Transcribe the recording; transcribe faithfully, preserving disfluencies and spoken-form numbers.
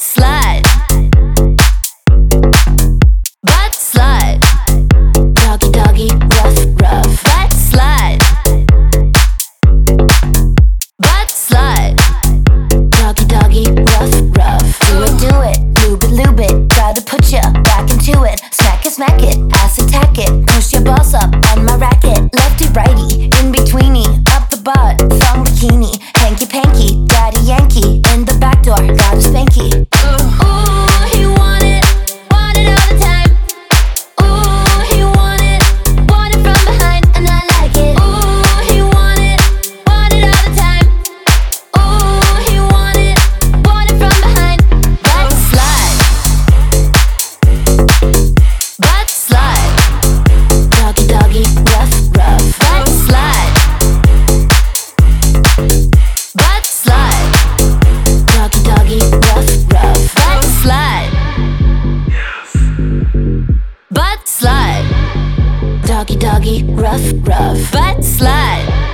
slide, butt slide, doggy doggy, rough rough, butt slide, butt slide, doggy doggy, rough rough. Do it, do it, lube it, lube it. Gotta put ya back into it. Smack it, smack it, ass attack it. Push your balls up on my racket. Lefty righty, in betweeny, up the butt, thong bikini, hanky panky, daddy Yankee. In the back door, got a spanky. Ooh, he want it, want it all the time. Ooh, he want it, want it from behind, and I like it. Ooh, he want it, want it all the time. Ooh, he want it, want it from behind. Butt slide, butt slide, doggy doggy, rough rough. Butt slide, butt slide, doggy doggy, rough rough. Butt slide, butt slide, doggy doggy, rough rough. Butt slide.